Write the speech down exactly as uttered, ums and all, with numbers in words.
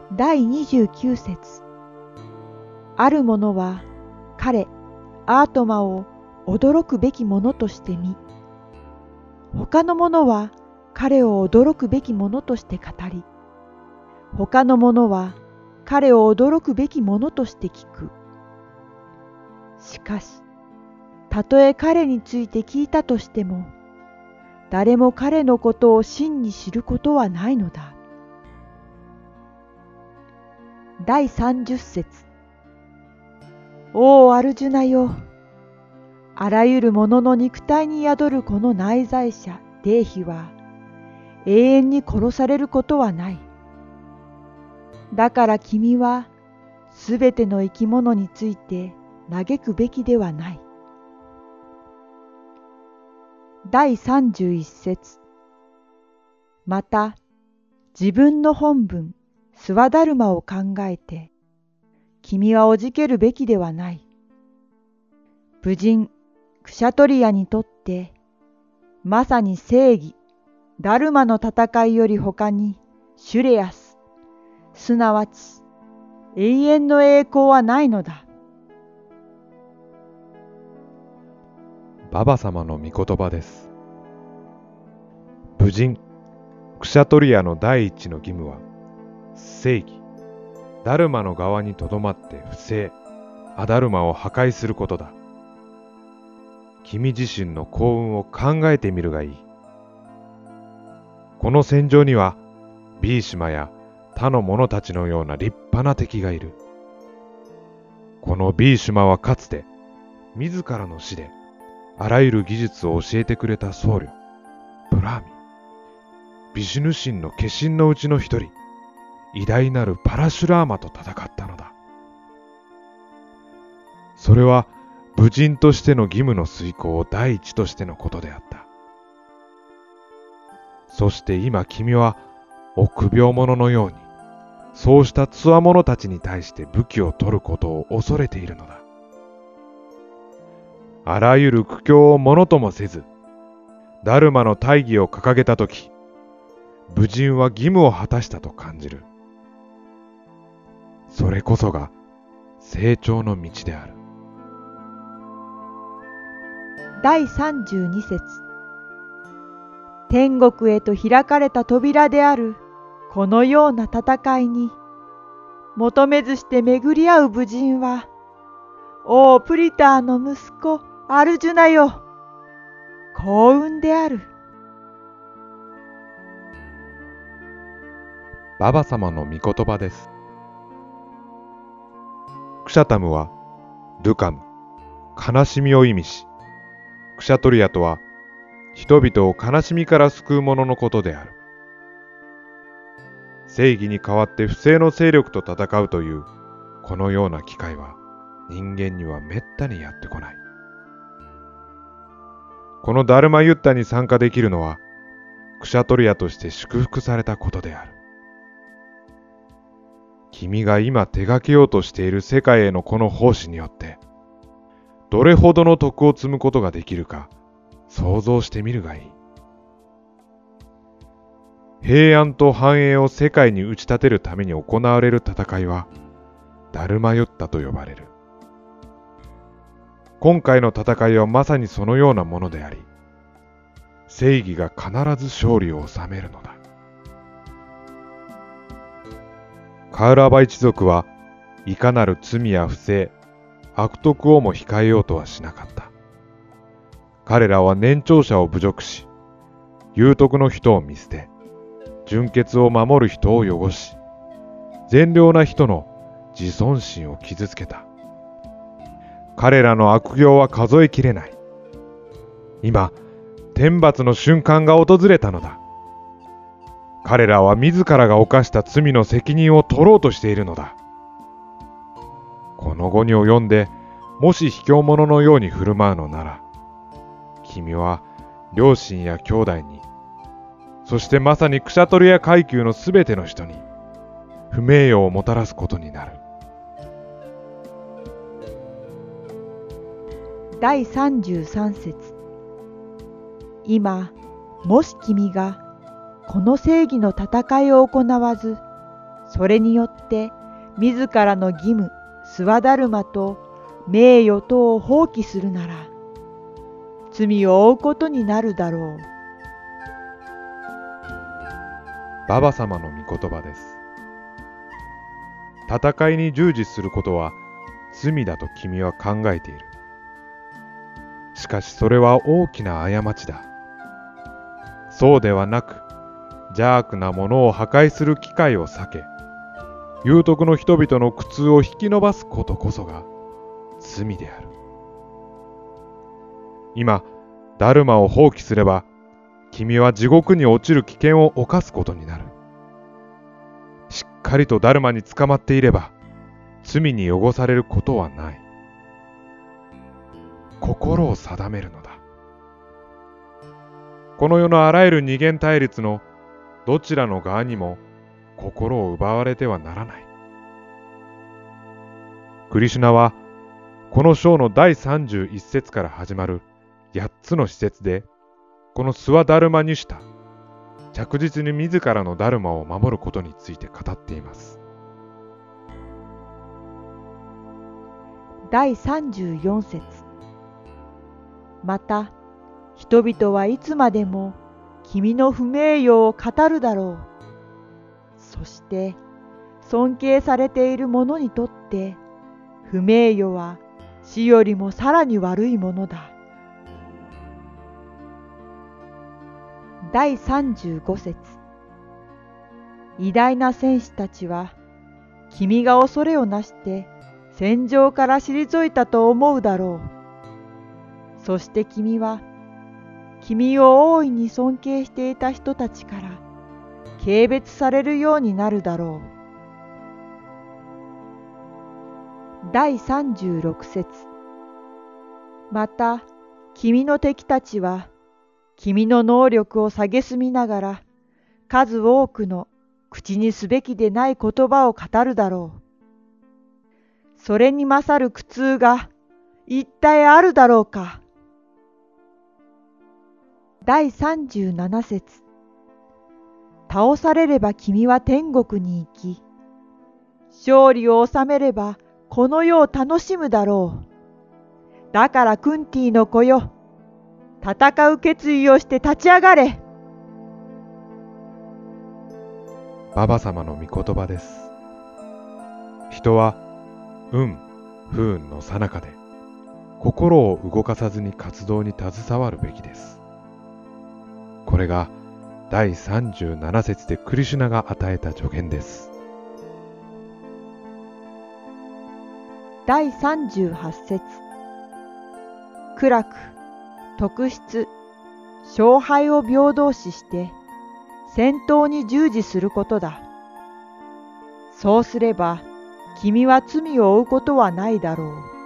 だいにじゅうきゅう節。ある者は彼、アートマを驚くべきものとして見、他の者は彼を驚くべきものとして語り、他の者は彼を驚くべきものとして聞く。しかし、たとえ彼について聞いたとしても、誰も彼のことを真に知ることはないのだ。だいさんじゅっ節。おおアルジュナよ、あらゆるものの肉体に宿るこの内在者デーヒは永遠に殺されることはない。だから君はすべての生き物について嘆くべきではない。だいさんじゅういち節。また自分の本分スワダルマを考えて君はおじけるべきではない。武人クシャトリヤにとってまさに正義ダルマの戦いよりほかにシュレヤスすなわち永遠の栄光はないのだ。 ババ様の御言葉です。武人クシャトリヤの第一の義務は正義ダルマの側にとどまって不正アダルマを破壊することだ。君自身の幸運を考えてみるがいい。この戦場にはビーシマや他の者たちのような立派な敵がいる。このビーシュマはかつて自らの死であらゆる技術を教えてくれた僧侶ブラーミビシュヌ神の化身のうちの一人偉大なるパラシュラーマと戦ったのだ。それは武人としての義務の遂行を第一としてのことであった。そして今君は臆病者のようにそうした強者たちに対して武器を取ることを恐れているのだ。あらゆる苦境をものともせずダルマの大義を掲げたとき、武人は義務を果たしたと感じる。それこそが成長の道である。 だいさんじゅうに節。天国へと開かれた扉であるこのような戦いに求めずして巡り合う武人は、おおプリターの息子アルジュナよ、幸運である。 ババ様の御言葉です。クシャタムはドゥカム、悲しみを意味し、クシャトリヤとは人々を悲しみから救う者のことである。正義に代わって不正の勢力と戦うというこのような機会は人間にはめったにやってこない。このダルマユッタに参加できるのはクシャトリヤとして祝福されたことである。君が今手掛けようとしている世界へのこの奉仕によってどれほどの徳を積むことができるか想像してみるがいい。平安と繁栄を世界に打ち立てるために行われる戦いはダルマユッタと呼ばれる。今回の戦いはまさにそのようなものであり、正義が必ず勝利を収めるのだ。カウラバ一族はいかなる罪や不正、悪徳をも控えようとはしなかった。彼らは年長者を侮辱し、有徳の人を見捨て、純潔を守る人を汚し、善良な人の自尊心を傷つけた。彼らの悪行は数えきれない。今、天罰の瞬間が訪れたのだ。彼らは自らが犯した罪の責任を取ろうとしているのだ。この後に及んで、もし卑怯者のように振る舞うのなら、君は両親や兄弟に、そしてまさにクシャトリヤ階級のすべての人に不名誉をもたらすことになる。 だいさんじゅうさん節。今もし君がこの正義の戦いを行わずそれによって自らの義務、スワダルマと名誉とを放棄するなら、罪を負うことになるだろう。 ババ様の御言葉です。戦いに従事することは罪だと君は考えている。しかしそれは大きな過ちだ。そうではなく、邪悪なものを破壊する機会を避け、有徳の人々の苦痛を引き延ばすことこそが罪である。今、ダルマを放棄すれば、君は地獄に落ちる危険を冒すことになる。しっかりとダルマに捕まっていれば、罪に汚されることはない。心を定めるのだ。この世のあらゆる二元対立のどちらの側にも心を奪われてはならない。クリシュナはこの章のだいさんじゅういっ節から始まるやっつの施設で、このスワダルマニュシタ、着実に自らのダルマを守ることについて語っています。 だいさんじゅうよん節。また、人々はいつまでも君の不名誉を語るだろう。そして、尊敬されている者にとって、不名誉は死よりもさらに悪いものだ。だいさんじゅうご節。偉大な戦士たちは、君が恐れをなして戦場から退いたと思うだろう。そして君は、君を大いに尊敬していた人たちから軽蔑されるようになるだろう。だいさんじゅうろく節。また、君の敵たちは、君の能力を蔑みながら、数多くの口にすべきでない言葉を語るだろう。それに勝る苦痛が一体あるだろうか。だいさんじゅうなな節。倒されれば君は天国に行き、勝利を収めればこの世を楽しむだろう。だからクンティの子よ、戦う決意をして立ち上がれ。 ババ様の御言葉です。人は運、不運の最中で心を動かさずに活動に携わるべきです。これがだいさんじゅうなな節でクリシュナが与えた助言です。 だいさんじゅうはち節。苦楽、特質、勝敗を平等視して戦闘に従事することだ。そうすれば君は罪を負うことはないだろう。